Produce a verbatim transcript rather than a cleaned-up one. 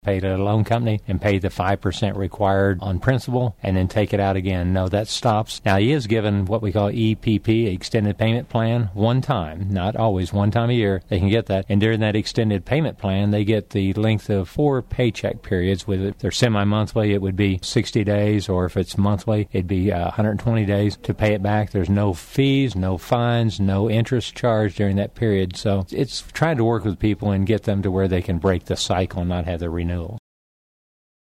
pay to a loan company and pay the five percent required on principal and then take it out again. No, that stops. Now, he is given what we call E P P, Extended Payment Plan, one time, not always, one time a year. They can get that. And during that extended payment plan, they get the length of four paycheck periods. With it. If they're semi-monthly, it would be sixty days, or if it's monthly, it'd be uh, one hundred twenty days to pay it back. There's no fees, no fines, no interest charged during that period. So it's trying to work with people and get them to where they can break the cycle and not have the renewals.